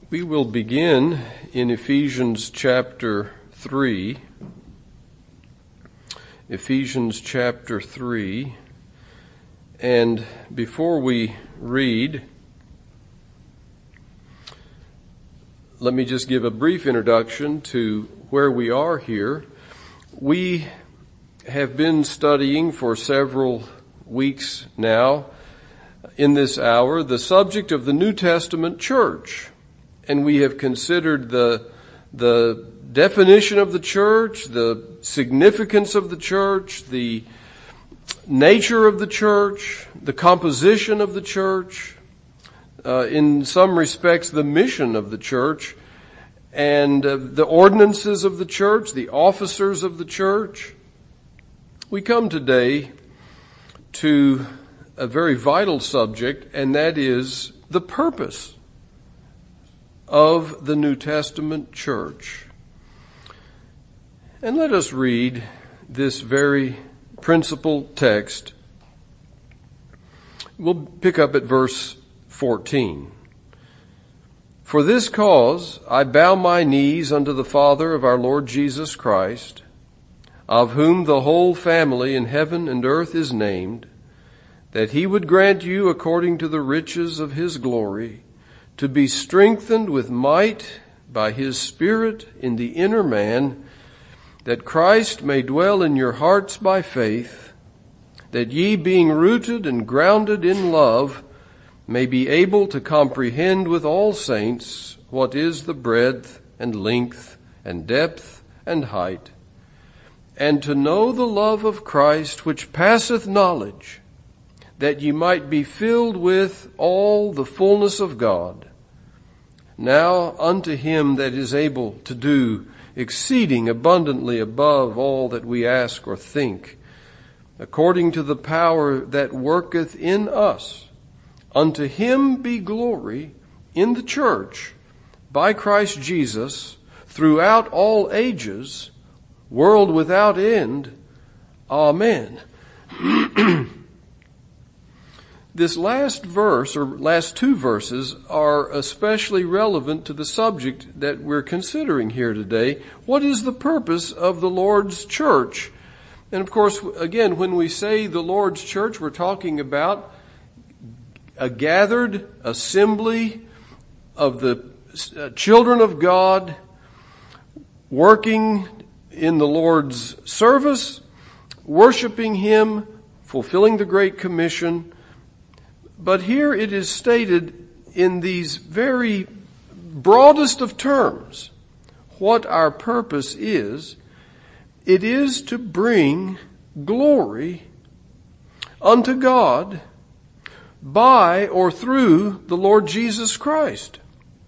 We will begin in Ephesians chapter 3. Ephesians chapter 3. And before we read, let me just give a brief introduction to where we are here. We have been studying for several weeks now in this hour the subject of the New Testament church. And we have considered the definition of the church, the significance of the church, the nature of the church, the composition of the church, in some respects the mission of the church, and the ordinances of the church, the officers of the church. We come today to a very vital subject, and that is the purpose of the New Testament church. And let us read this very principal text. We'll pick up at verse 14. For this cause I bow my knees unto the Father of our Lord Jesus Christ, of whom the whole family in heaven and earth is named, that he would grant you according to the riches of his glory, to be strengthened with might by his Spirit in the inner man, that Christ may dwell in your hearts by faith, that ye being rooted and grounded in love may be able to comprehend with all saints what is the breadth and length and depth and height, and to know the love of Christ which passeth knowledge, that ye might be filled with all the fullness of God. Now unto him that is able to do exceeding abundantly above all that we ask or think, according to the power that worketh in us, unto him be glory in the church by Christ Jesus throughout all ages, world without end. Amen. This last verse, or last two verses, are especially relevant to the subject that we're considering here today. What is the purpose of the Lord's church? And of course, again, when we say the Lord's church, we're talking about a gathered assembly of the children of God working in the Lord's service, worshiping him, fulfilling the Great Commission. But here it is stated in these very broadest of terms what our purpose is. It is to bring glory unto God by or through the Lord Jesus Christ.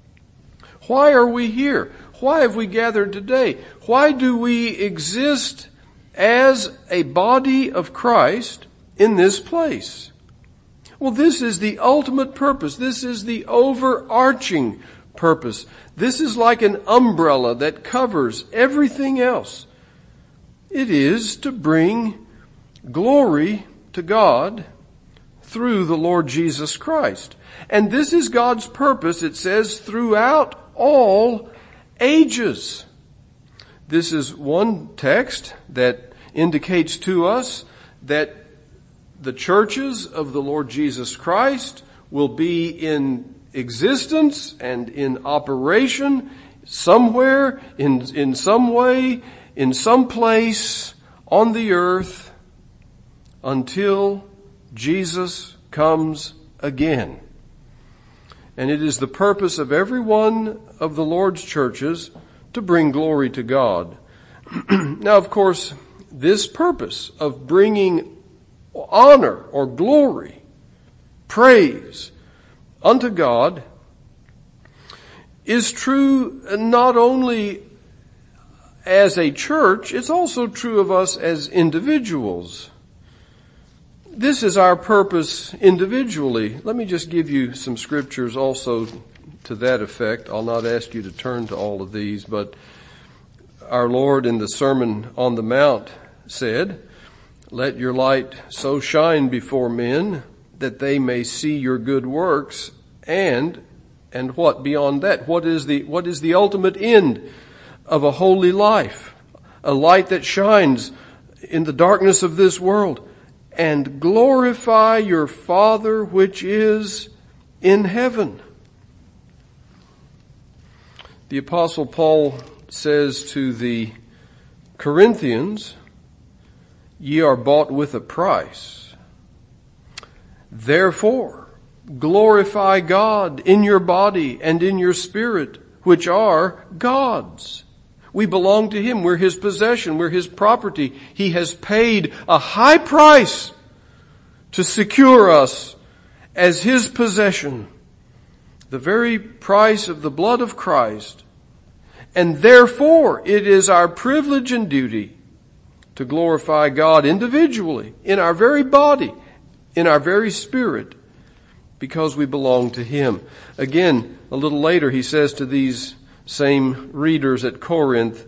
Why are we here? Why have we gathered today? Why do we exist as a body of Christ in this place? Well, this is the ultimate purpose. This is the overarching purpose. This is like an umbrella that covers everything else. It is to bring glory to God through the Lord Jesus Christ. And this is God's purpose, it says, throughout all ages. This is one text that indicates to us that the churches of the Lord Jesus Christ will be in existence and in operation somewhere, in some way, in some place on the earth until Jesus comes again. And it is the purpose of every one of the Lord's churches to bring glory to God. Now, of course, this purpose of bringing honor or glory, praise unto God is true not only as a church, it's also true of us as individuals. This is our purpose individually. Let me just give you some scriptures also to that effect. I'll not ask you to turn to all of these, but our Lord in the Sermon on the Mount said, "Let your light so shine before men that they may see your good works and And what beyond that? What is the ultimate end of a holy life? A light that shines in the darkness of this world. And glorify your Father which is in heaven. The Apostle Paul says to the Corinthians, ye are bought with a price. Therefore, glorify God in your body and in your spirit, which are God's. We belong to Him. We're His possession. We're His property. He has paid a high price to secure us as His possession. The very price of the blood of Christ. And therefore, it is our privilege and duty to glorify God individually, in our very body, in our very spirit, because we belong to Him. Again, a little later, he says to these same readers at Corinth,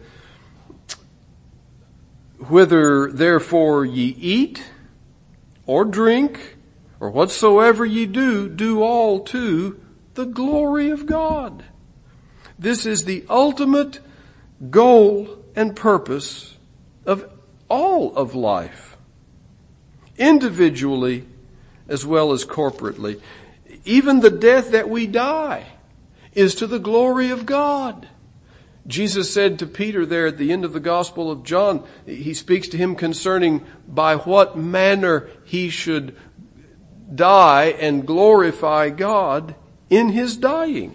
whether therefore ye eat or drink or whatsoever ye do, do all to the glory of God. This is the ultimate goal and purpose of all of life, individually as well as corporately. Even the death that we die is to the glory of God. Jesus said to Peter there at the end of the Gospel of John, he speaks to him concerning by what manner he should die and glorify God in his dying.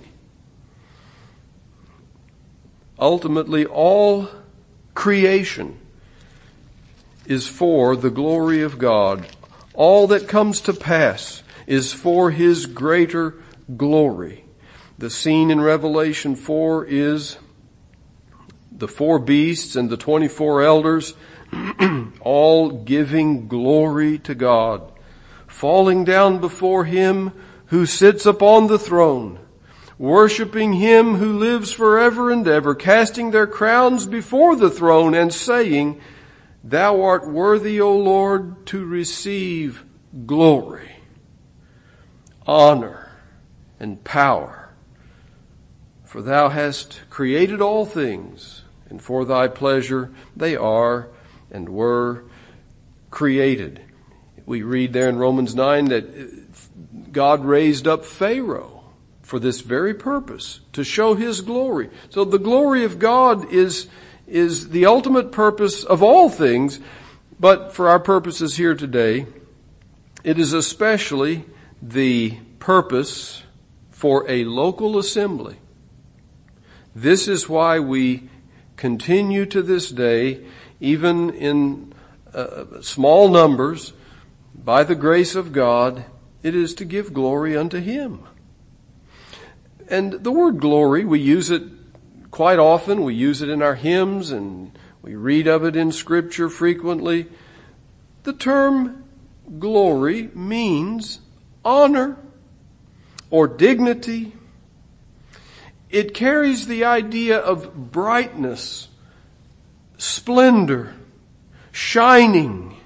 Ultimately, all creation is for the glory of God. All that comes to pass is for His greater glory. The scene in Revelation 4 is the 4 beasts and the 24 elders all giving glory to God, falling down before Him who sits upon the throne, worshiping Him who lives forever and ever, casting their crowns before the throne and saying, Thou art worthy, O Lord, to receive glory, honor, and power. For Thou hast created all things, and for Thy pleasure they are and were created. We read there in Romans 9 that God raised up Pharaoh for this very purpose, to show His glory. So the glory of God is the ultimate purpose of all things, but for our purposes here today, it is especially the purpose for a local assembly. This is why we continue to this day, even in small numbers, by the grace of God, it is to give glory unto Him. And the word glory, we use it quite often. We use it in our hymns and we read of it in Scripture frequently. The term glory means honor or dignity. It carries the idea of brightness, splendor, shining.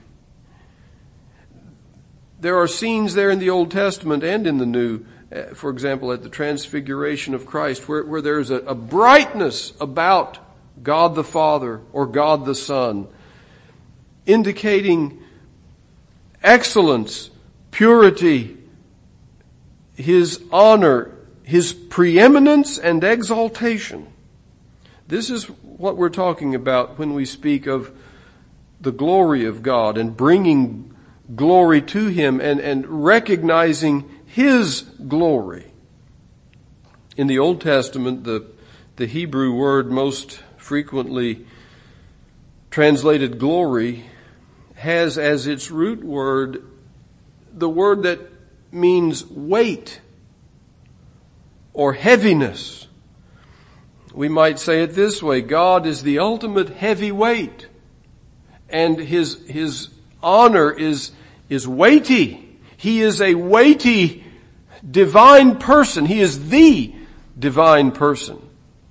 There are scenes there in the Old Testament and in the New, for example, at the Transfiguration of Christ, where there's a brightness about God the Father or God the Son, indicating excellence, purity, His honor, His preeminence and exaltation. This is what we're talking about when we speak of the glory of God and bringing glory to Him and recognizing His glory. In the Old Testament, the Hebrew word most frequently translated glory has as its root word the word that means weight or heaviness. We might say it this way: God is the ultimate heavy weight, and His honor is weighty. He is a weighty divine person. He is the divine person.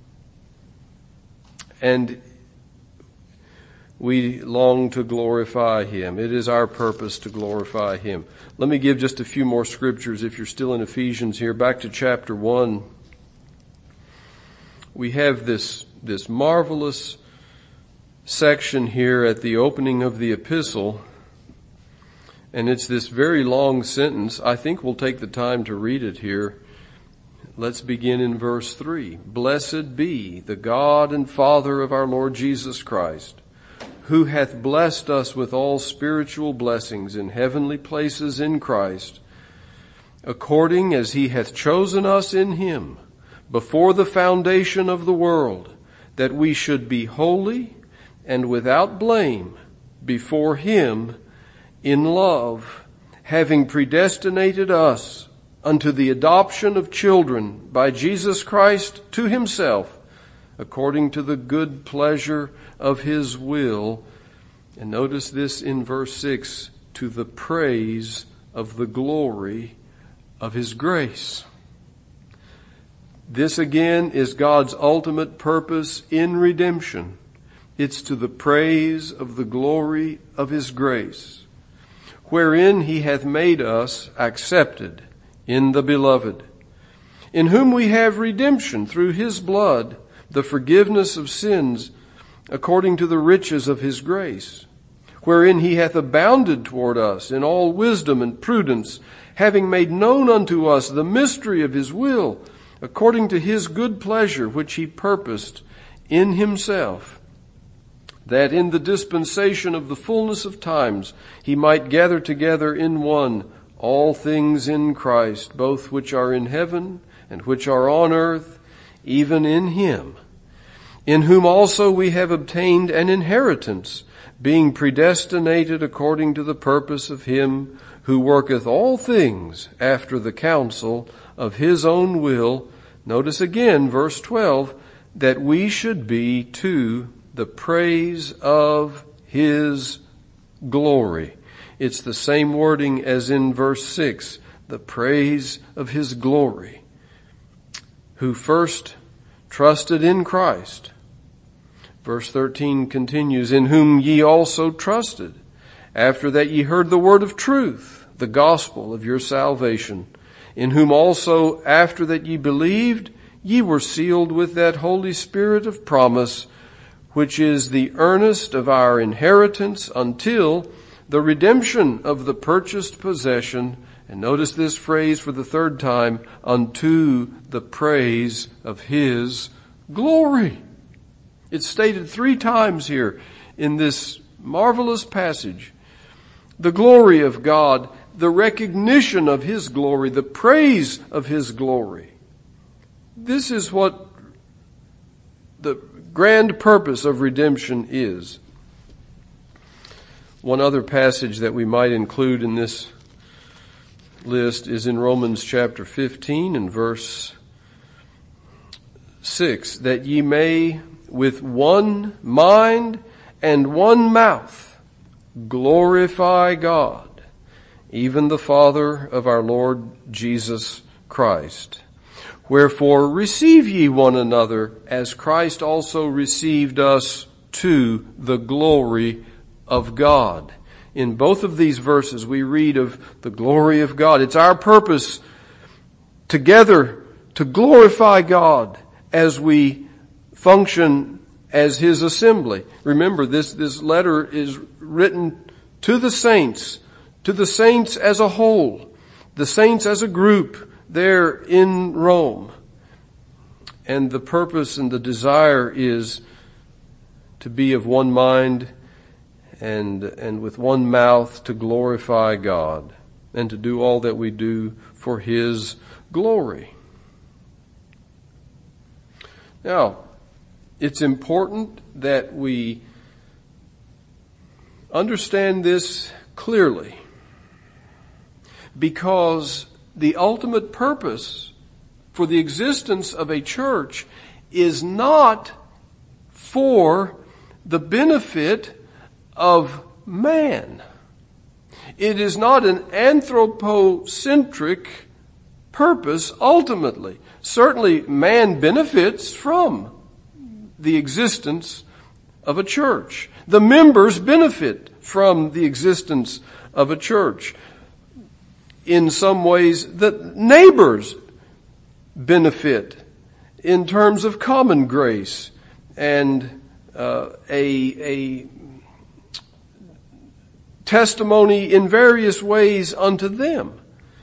And we long to glorify Him. It is our purpose to glorify Him. Let me give just a few more scriptures if you're still in Ephesians here. Back to chapter 1. we have this marvelous section here at the opening of the epistle, and it's this very long sentence. I think we'll take the time to read it here. Let's begin in verse 3. Blessed be the God and Father of our Lord Jesus Christ, who hath blessed us with all spiritual blessings in heavenly places in Christ, according as he hath chosen us in him before the foundation of the world, that we should be holy and without blame before him in love, having predestinated us unto the adoption of children by Jesus Christ to himself, according to the good pleasure of his will. And notice this in verse 6, to the praise of the glory of his grace. This again is God's ultimate purpose in redemption. It's to the praise of the glory of his grace, wherein he hath made us accepted in the beloved, in whom we have redemption through his blood, the forgiveness of sins, according to the riches of his grace, wherein he hath abounded toward us in all wisdom and prudence, having made known unto us the mystery of his will, according to his good pleasure, which he purposed in himself, that in the dispensation of the fullness of times he might gather together in one all things in Christ, both which are in heaven and which are on earth, even in him, in whom also we have obtained an inheritance, being predestinated according to the purpose of him who worketh all things after the counsel of his own will. Notice again, verse 12, that we should be to the praise of his glory. It's the same wording as in verse 6, the praise of his glory, who first trusted in Christ. Verse 13 continues, in whom ye also trusted, after that ye heard the word of truth, the gospel of your salvation, in whom also after that ye believed, ye were sealed with that Holy Spirit of promise, which is the earnest of our inheritance until the redemption of the purchased possession. And notice this phrase for the third time, unto the praise of his glory. It's stated 3 times here in this marvelous passage. The glory of God, the recognition of his glory, the praise of his glory. This is what the grand purpose of redemption is. One other passage that we might include in this list is in Romans chapter 15 and verse 6, that ye may with one mind and one mouth glorify God, even the Father of our Lord Jesus Christ. Wherefore receive ye one another, as Christ also received us to the glory of God. In both of these verses we read of the glory of God. It's our purpose together to glorify God as we function as his assembly. Remember, this letter is written to the saints as a whole, the saints as a group there in Rome. And the purpose and the desire is to be of one mind and with one mouth to glorify God and to do all that we do for his glory. Now, it's important that we understand this clearly, because the ultimate purpose for the existence of a church is not for the benefit of man. It is not an anthropocentric purpose ultimately. Certainly man benefits from the existence of a church. The members benefit from the existence of a church. In some ways, the neighbors benefit in terms of common grace and a testimony in various ways unto them.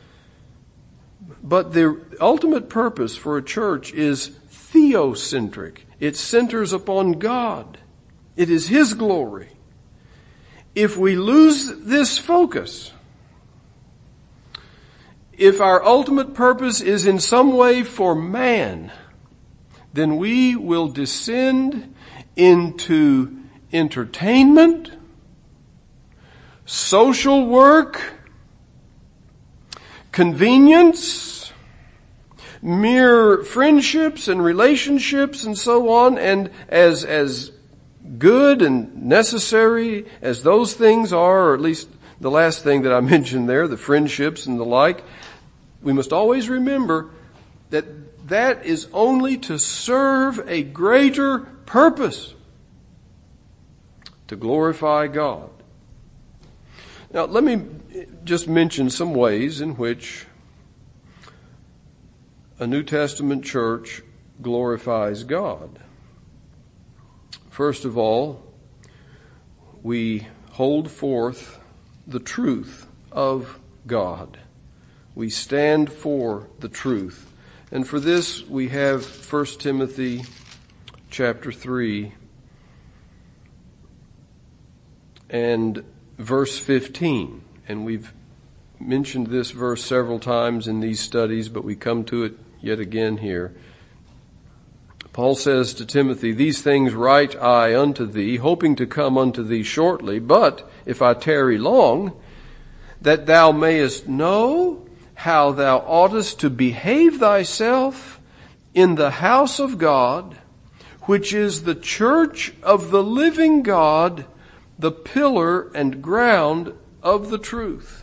But the ultimate purpose for a church is theocentric. It centers upon God. It is His glory. If we lose this focus, if our ultimate purpose is in some way for man, then we will descend into entertainment, social work, convenience, mere friendships and relationships and so on. And as good and necessary as those things are, or at least the last thing that I mentioned there, the friendships and the like, we must always remember that that is only to serve a greater purpose, to glorify God. Now, let me just mention some ways in which a New Testament church glorifies God. First of all, we hold forth the truth of God. We stand for the truth. And for this we have 1 Timothy chapter 3 and verse 15. And we've mentioned this verse several times in these studies, but we come to it yet again here. Paul says to Timothy, "These things write I unto thee, hoping to come unto thee shortly. But if I tarry long, that thou mayest know how thou oughtest to behave thyself in the house of God, which is the church of the living God, the pillar and ground of the truth."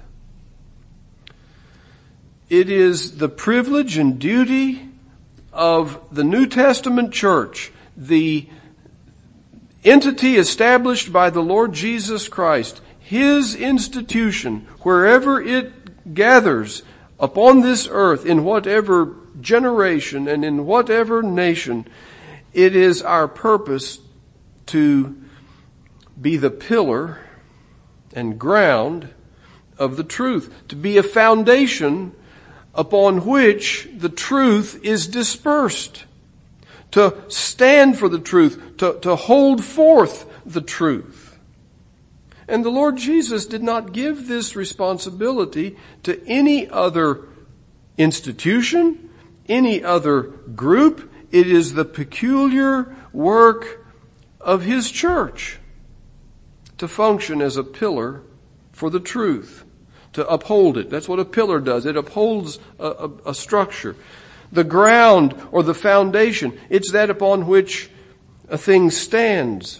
It is the privilege and duty of the New Testament church, the entity established by the Lord Jesus Christ, His institution, wherever it gathers upon this earth, in whatever generation and in whatever nation, it is our purpose to be the pillar and ground of the truth, to be a foundation upon which the truth is dispersed, to stand for the truth, to hold forth the truth. And the Lord Jesus did not give this responsibility to any other institution, any other group. It is the peculiar work of His church to function as a pillar for the truth, to uphold it. That's what a pillar does. It upholds a structure. The ground or the foundation, it's that upon which a thing stands.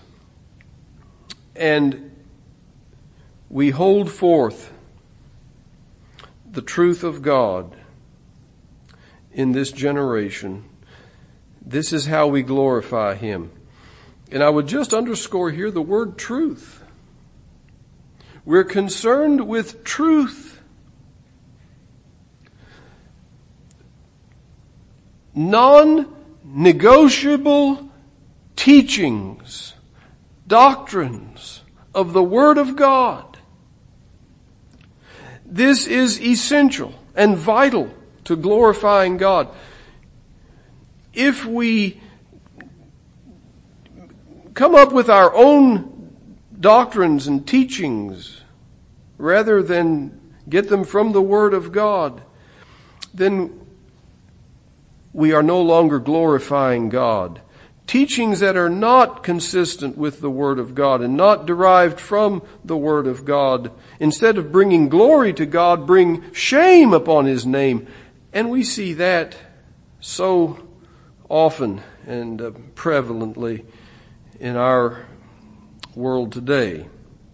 And we hold forth the truth of God in this generation. This is how we glorify Him. And I would just underscore here the word truth. We're concerned with truth. Non-negotiable teachings, doctrines of the Word of God. This is essential and vital to glorifying God. If we come up with our own doctrines and teachings rather than get them from the Word of God, then we are no longer glorifying God. Teachings that are not consistent with the Word of God and not derived from the Word of God, instead of bringing glory to God, bring shame upon His name. And we see that so often and prevalently in our world today.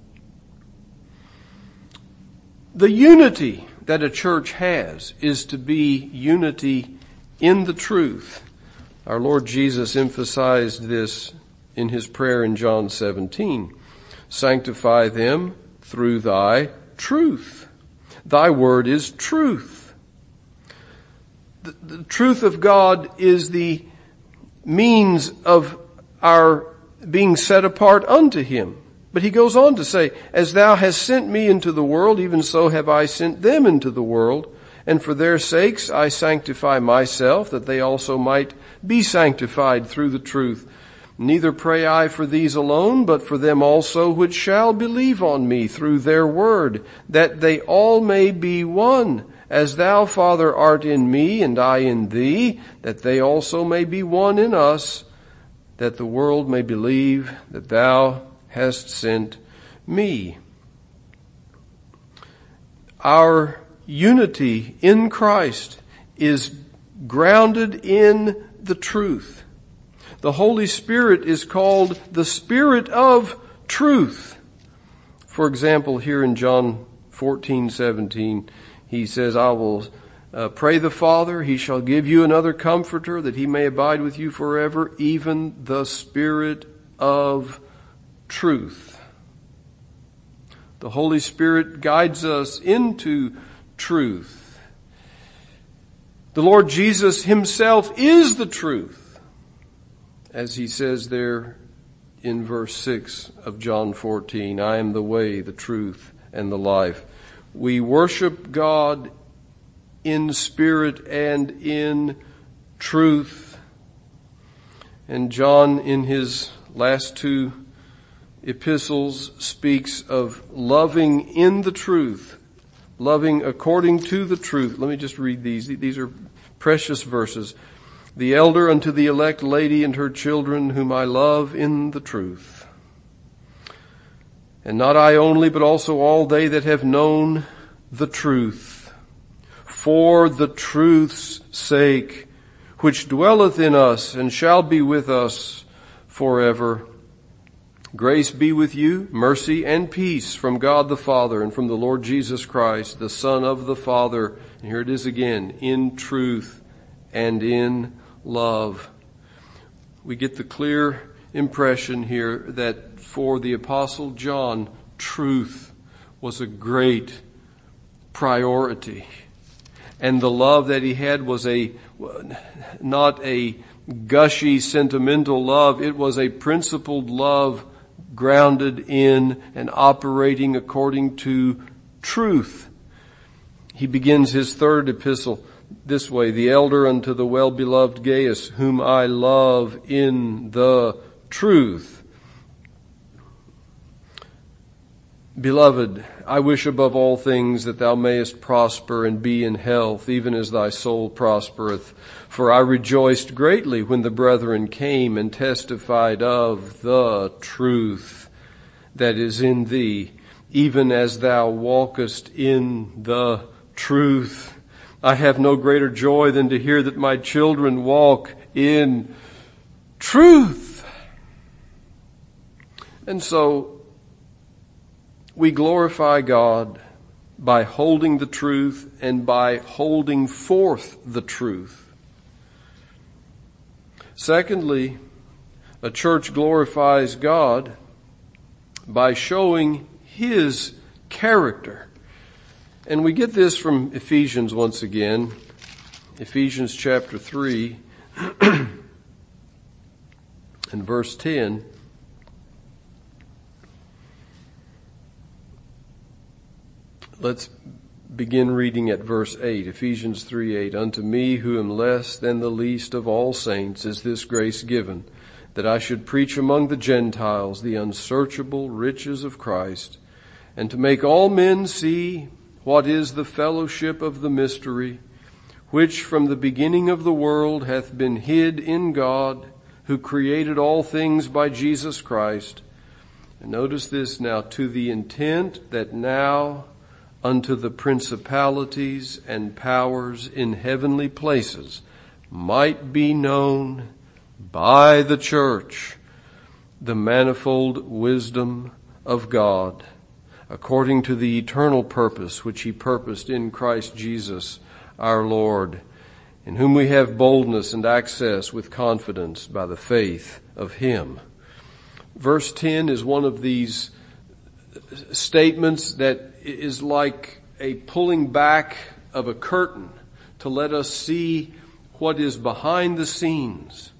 The unity that a church has is to be unity in the truth. Our Lord Jesus emphasized this in His prayer in John 17. Sanctify them through thy truth. Thy word is truth. The truth of God is the means of our being set apart unto him. But he goes on to say, as thou hast sent me into the world, even so have I sent them into the world. And for their sakes I sanctify myself, that they also might be sanctified through the truth. Neither pray I for these alone, but for them also which shall believe on me through their word, that they all may be one, as thou, Father, art in me, and I in thee, that they also may be one in us, that the world may believe that thou hast sent me. Our unity in Christ is grounded in the truth. The Holy Spirit is called the Spirit of truth. For example, here in John 14:17, he says, I will pray the Father, he shall give you another comforter, that he may abide with you forever, even the Spirit of truth. The Holy Spirit guides us into truth. The Lord Jesus himself is the truth, as he says there in verse 6 of John 14, I am the way, the truth, and the life. We worship God in spirit and in truth. And John, in his last two epistles, speaks of loving in the truth, loving according to the truth. Let me just read these. These are precious verses. The elder unto the elect lady and her children, whom I love in the truth. And not I only, but also all they that have known the truth, for the truth's sake, which dwelleth in us and shall be with us forever. Grace be with you, mercy and peace from God the Father and from the Lord Jesus Christ, the Son of the Father. And here it is again, in truth and in love. We get the clear impression here that for the Apostle John, truth was a great priority. And the love that he had was not a gushy, sentimental love. It was a principled love grounded in and operating according to truth. He begins his third epistle this way, the elder unto the well-beloved Gaius, whom I love in the truth. Beloved, I wish above all things that thou mayest prosper and be in health, even as thy soul prospereth. For I rejoiced greatly when the brethren came and testified of the truth that is in thee, even as thou walkest in the truth. I have no greater joy than to hear that my children walk in truth. And so we glorify God by holding the truth and by holding forth the truth. Secondly, a church glorifies God by showing his character. And we get this from Ephesians once again. Ephesians chapter 3 and verse 10. Let's begin reading at verse 8. Ephesians 3:8. Unto me, who am less than the least of all saints, is this grace given, that I should preach among the Gentiles the unsearchable riches of Christ, and to make all men see what is the fellowship of the mystery, which from the beginning of the world hath been hid in God, who created all things by Jesus Christ. And notice this now, to the intent that now unto the principalities and powers in heavenly places might be known by the church the manifold wisdom of God, according to the eternal purpose which he purposed in Christ Jesus our Lord, in whom we have boldness and access with confidence by the faith of him. Verse 10 is one of these statements that is like a pulling back of a curtain to let us see what is behind the scenes,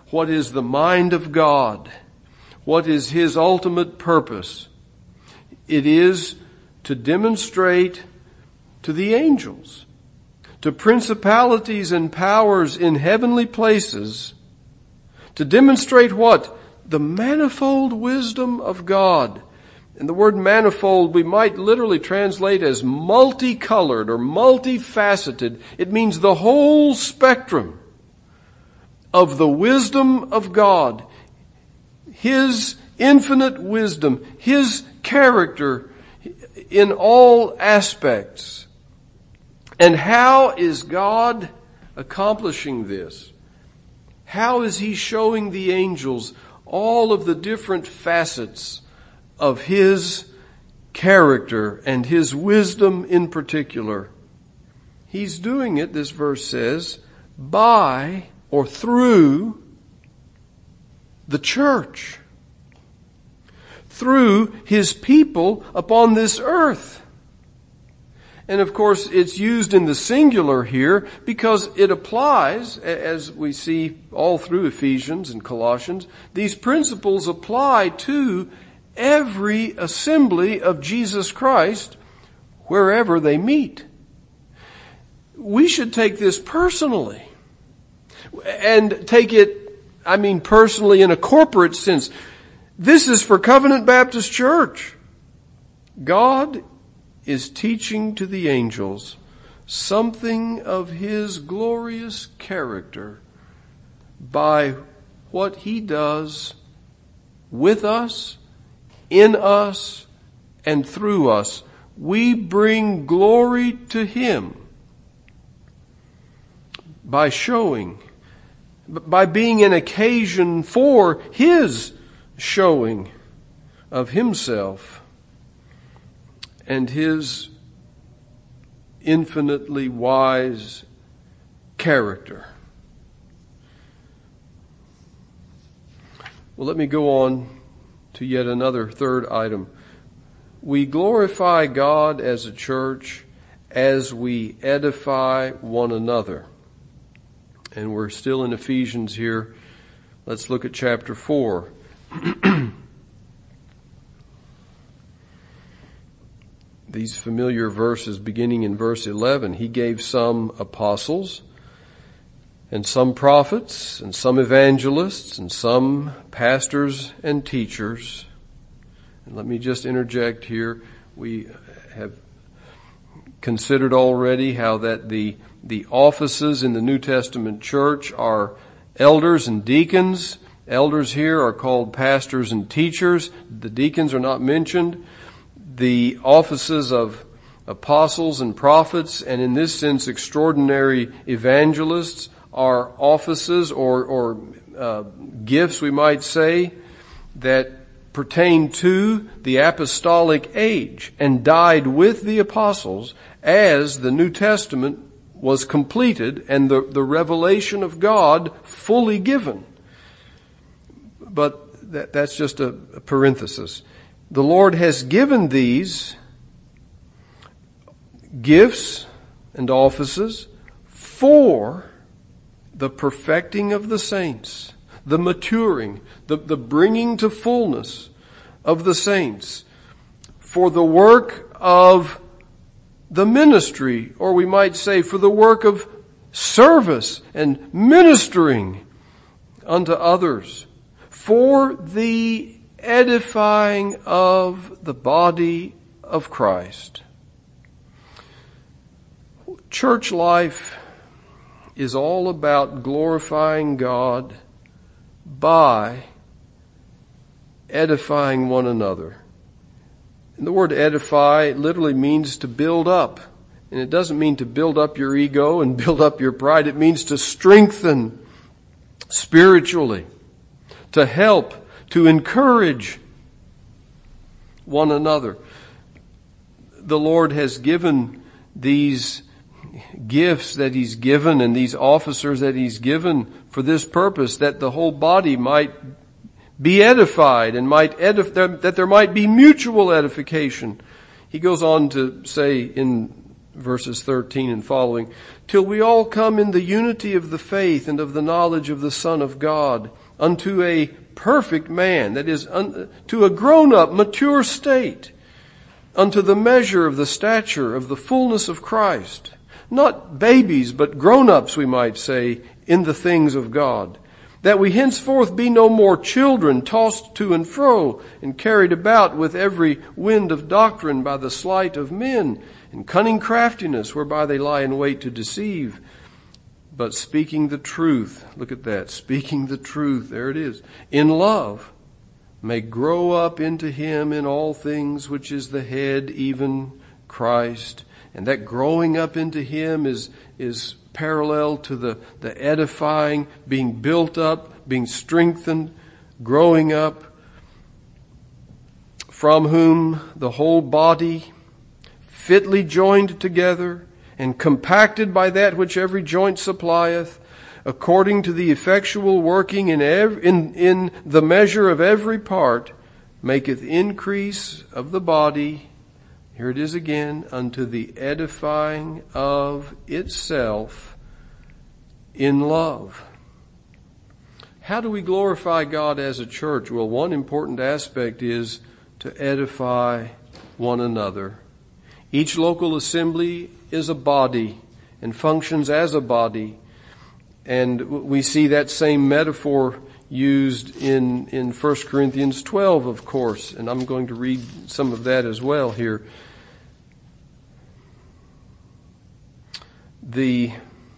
what is the mind of God, what is His ultimate purpose. It is to demonstrate to the angels, to principalities and powers in heavenly places, to demonstrate what? The manifold wisdom of God. And the word manifold we might literally translate as multicolored or multifaceted. It means the whole spectrum of the wisdom of God, His infinite wisdom, His character in all aspects. And how is God accomplishing this? How is He showing the angels all of the different facets of His character and His wisdom in particular? He's doing it, this verse says, by or through the church, through His people upon this earth. And of course, it's used in the singular here because it applies, as we see all through Ephesians and Colossians, these principles apply to every assembly of Jesus Christ wherever they meet. We should take this personally and take it, personally in a corporate sense. This is for Covenant Baptist Church. God is teaching to the angels something of His glorious character by what He does with us, in us, and through us. We bring glory to Him by being an occasion for His showing of Himself and His infinitely wise character. Well, let me go on to yet another third item. We glorify God as a church as we edify one another. And we're still in Ephesians here. Let's look at chapter 4. These familiar verses beginning in verse 11. He gave some apostles, and some prophets, and some evangelists, and some pastors and teachers. And let me just interject here. We have considered already how that the offices in the New Testament church are elders and deacons. Elders here are called pastors and teachers. The deacons are not mentioned. The offices of apostles and prophets, and in this sense extraordinary evangelists, are offices or gifts, we might say, that pertain to the apostolic age and died with the apostles as the New Testament was completed and the revelation of God fully given. But that's just a parenthesis. The Lord has given these gifts and offices for the perfecting of the saints, the maturing, the bringing to fullness of the saints, for the work of the ministry, or we might say for the work of service and ministering unto others, for the edifying of the body of Christ. Church life is all about glorifying God by edifying one another. And the word edify literally means to build up. And it doesn't mean to build up your ego and build up your pride. It means to strengthen spiritually, to help, to encourage one another. The Lord has given these gifts that He's given and these officers that He's given for this purpose, that the whole body might be edified and that there might be mutual edification. He goes on to say in verses 13 and following, till we all come in the unity of the faith and of the knowledge of the Son of God, unto a perfect man, that is, to a grown-up, mature state, unto the measure of the stature of the fullness of Christ. Not babies, but grown-ups, we might say, in the things of God. That we henceforth be no more children, tossed to and fro, and carried about with every wind of doctrine by the sleight of men, and cunning craftiness, whereby they lie in wait to deceive. But speaking the truth, look at that, speaking the truth, there it is, in love, may grow up into him in all things, which is the head, even Christ. And that growing up into him is parallel to the edifying, being built up, being strengthened, growing up, from whom the whole body, fitly joined together and compacted by that which every joint supplieth, according to the effectual working in the measure of every part, maketh increase of the body, here it is again, unto the edifying of itself in love. How do we glorify God as a church? Well, one important aspect is to edify one another. Each local assembly is a body and functions as a body. And we see that same metaphor used in 1 Corinthians 12, of course. And I'm going to read some of that as well here. The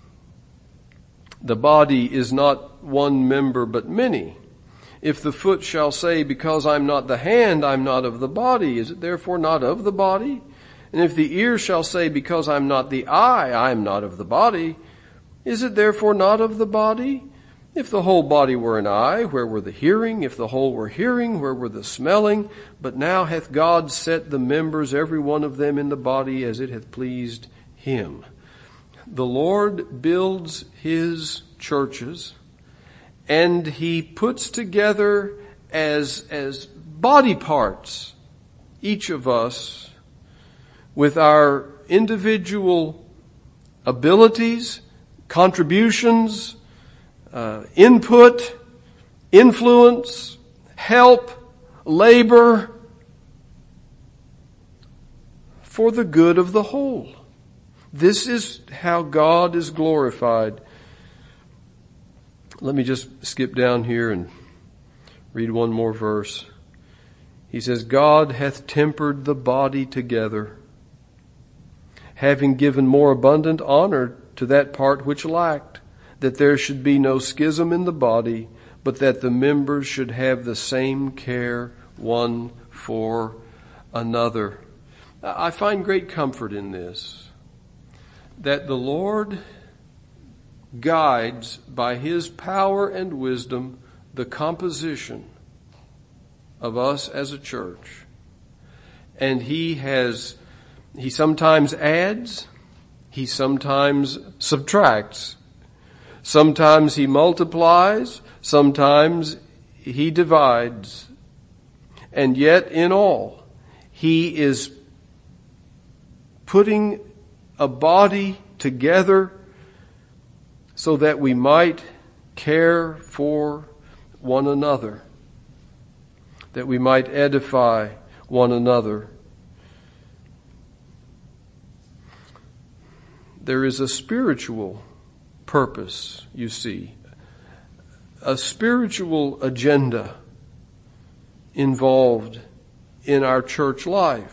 body is not one member but many. If the foot shall say, because I'm not the hand, I'm not of the body, is it therefore not of the body? And if the ear shall say, because I'm not the eye, I am not of the body, is it therefore not of the body? If the whole body were an eye, where were the hearing? If the whole were hearing, where were the smelling? But now hath God set the members, every one of them, in the body as it hath pleased him. The Lord builds his churches, and he puts together as body parts, each of us, with our individual abilities, contributions, input, influence, help, labor, for the good of the whole. This is how God is glorified. Let me just skip down here and read one more verse. He says, God hath tempered the body together, having given more abundant honor to that part which lacked, that there should be no schism in the body, but that the members should have the same care one for another. I find great comfort in this, that the Lord guides by his power and wisdom the composition of us as a church. And he sometimes adds, he sometimes subtracts, sometimes he multiplies, sometimes he divides. And yet in all, he is putting a body together so that we might care for one another, that we might edify one another. There is a spiritual purpose, you see, a spiritual agenda involved in our church life.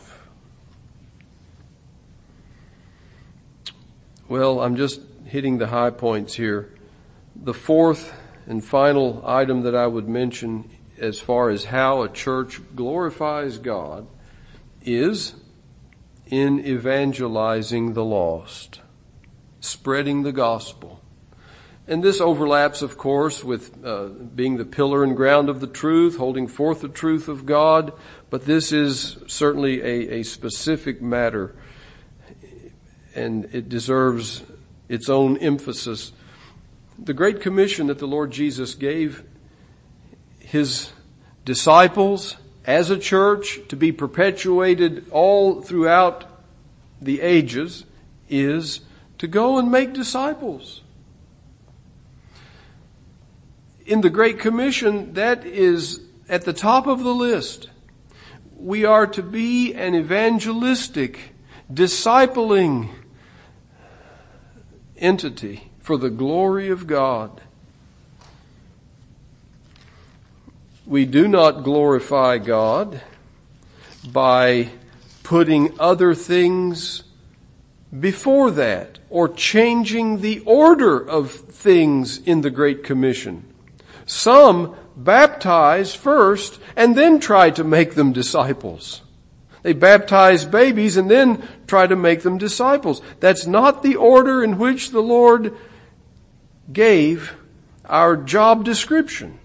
Well, I'm just hitting the high points here. The fourth and final item that I would mention as far as how a church glorifies God is in evangelizing the lost, spreading the gospel. And this overlaps, of course, with being the pillar and ground of the truth, holding forth the truth of God, but this is certainly a specific matter, and it deserves its own emphasis. The Great Commission that the Lord Jesus gave his disciples as a church to be perpetuated all throughout the ages is to go and make disciples. In the Great Commission, that is at the top of the list. We are to be an evangelistic, discipling entity for the glory of God. We do not glorify God by putting other things before that or changing the order of things in the Great Commission. Some baptize first and then try to make them disciples. They baptize babies and then try to make them disciples. That's not the order in which the Lord gave our job description.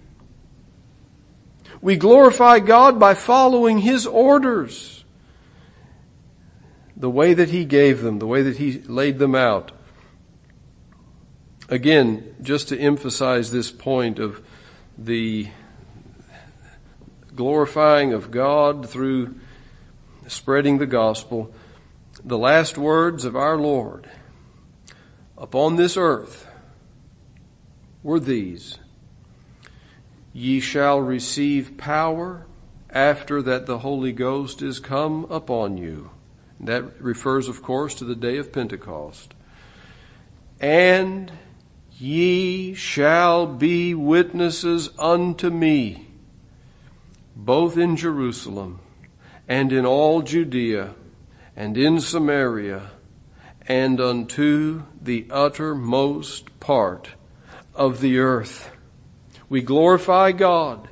We glorify God by following His orders, the way that He gave them, the way that He laid them out. Again, just to emphasize this point of the glorifying of God through spreading the gospel, the last words of our Lord upon this earth were these: "Ye shall receive power after that the Holy Ghost is come upon you." That refers, of course, to the day of Pentecost. "And ye shall be witnesses unto me, both in Jerusalem and in all Judea and in Samaria and unto the uttermost part of the earth." We glorify God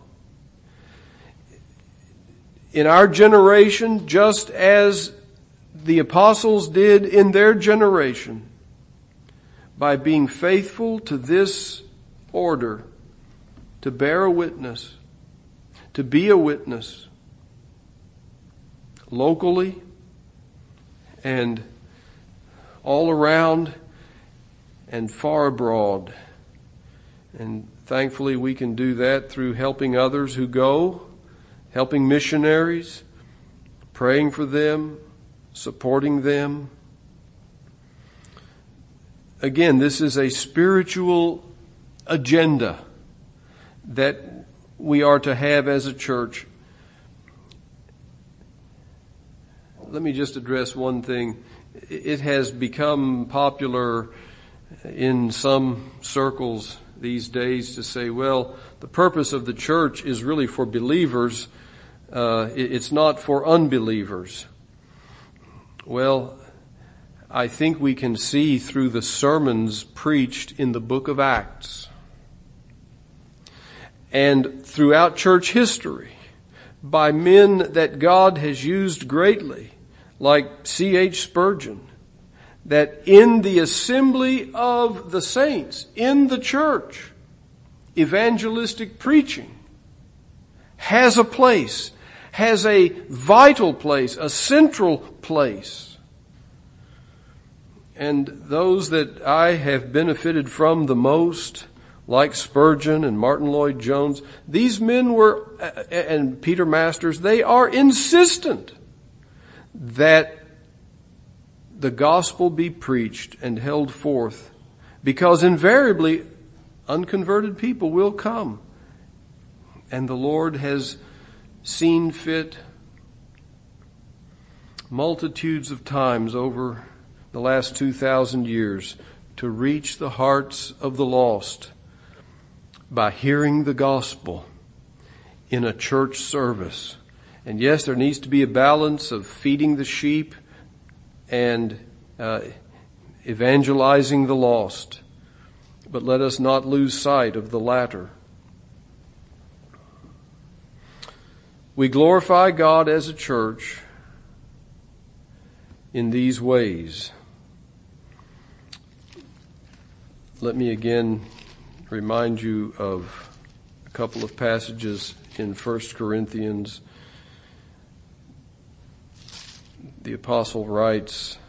in our generation just as the apostles did in their generation, by being faithful to this order, to bear a witness, to be a witness, locally and all around and far abroad. And thankfully we can do that through helping others who go, helping missionaries, praying for them, supporting them. Again, this is a spiritual agenda that we are to have as a church. Let me just address one thing. It has become popular in some circles these days to say, well, the purpose of the church is really for believers. It's not for unbelievers. Well, I think we can see through the sermons preached in the book of Acts and throughout church history by men that God has used greatly, like C.H. Spurgeon, that in the assembly of the saints, in the church, evangelistic preaching has a place, has a vital place, a central place. And those that I have benefited from the most, like Spurgeon and Martin Lloyd-Jones, these men were, and Peter Masters, they are insistent that the gospel be preached and held forth, because invariably unconverted people will come. And the Lord has seen fit multitudes of times over the last 2,000 years to reach the hearts of the lost by hearing the gospel in a church service. And yes, there needs to be a balance of feeding the sheep and evangelizing the lost. But let us not lose sight of the latter. We glorify God as a church in these ways. Let me again remind you of a couple of passages in 1 Corinthians. The apostle writes,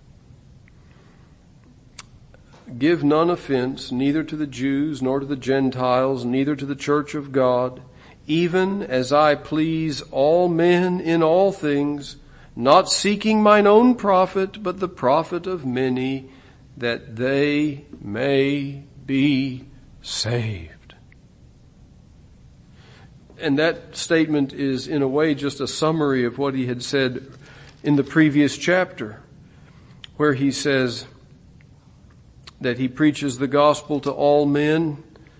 "Give none offense, neither to the Jews, nor to the Gentiles, neither to the church of God, even as I please all men in all things, not seeking mine own profit, but the profit of many, that they may be saved. And that statement is in a way just a summary of what he had said in the previous chapter, where he says that he preaches the gospel to all men.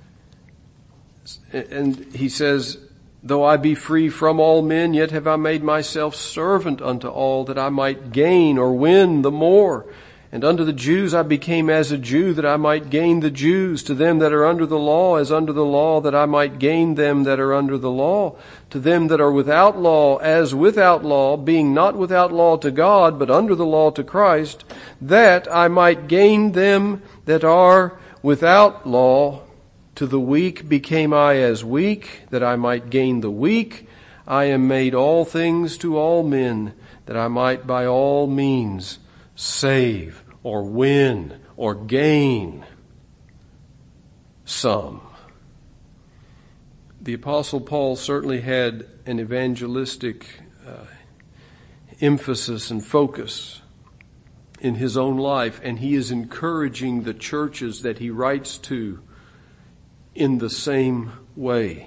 And he says, though I be free from all men, yet have I made myself servant unto all, that I might gain or win the more. And unto the Jews I became as a Jew, that I might gain the Jews. To them that are under the law, as under the law, that I might gain them that are under the law. To them that are without law, as without law, being not without law to God, but under the law to Christ, that I might gain them that are without law. To the weak became I as weak, that I might gain the weak. I am made all things to all men, that I might by all means save or win or gain some. The Apostle Paul certainly had an evangelistic emphasis and focus in his own life, and he is encouraging the churches that he writes to in the same way.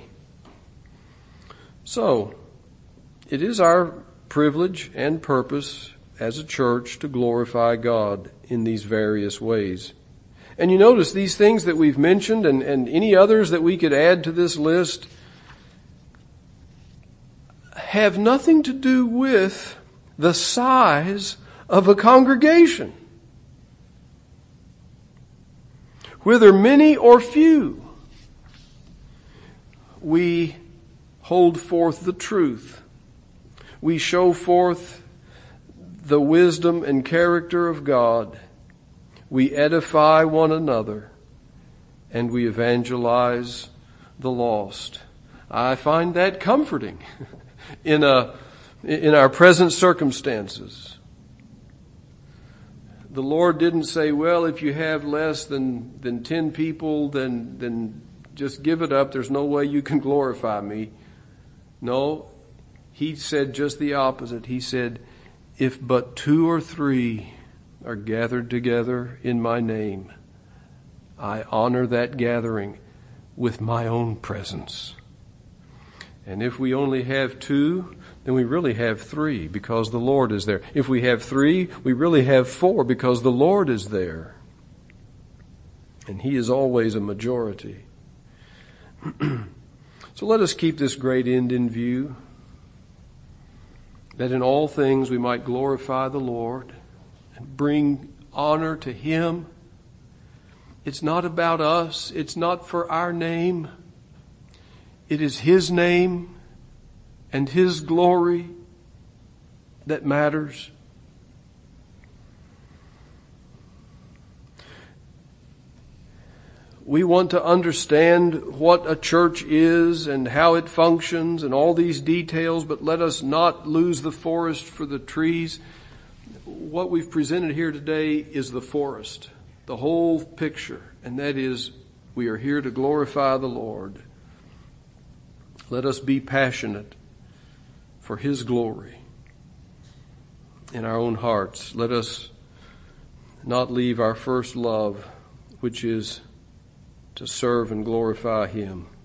So, it is our privilege and purpose as a church to glorify God in these various ways. And you notice these things that we've mentioned and any others that we could add to this list have nothing to do with the size of a congregation, whether many or few. We hold forth the truth. We show forth the wisdom and character of God. We edify one another, and we evangelize the lost. I find that comforting in our present circumstances. The Lord didn't say, well, if you have less than 10 people, then just give it up. There's no way you can glorify me. No, he said just the opposite. He said, if but 2 or 3 are gathered together in my name, I honor that gathering with my own presence. And if we only have 2, then we really have 3 because the Lord is there. If we have 3, we really have 4 because the Lord is there. And he is always a majority. So let us keep this great end in view, that in all things we might glorify the Lord and bring honor to him. It's not about us. It's not for our name. It is his name and his glory that matters. We want to understand what a church is and how it functions and all these details, but let us not lose the forest for the trees. What we've presented here today is the forest, the whole picture, and that is we are here to glorify the Lord. Let us be passionate for his glory in our own hearts. Let us not leave our first love, which is to serve and glorify him.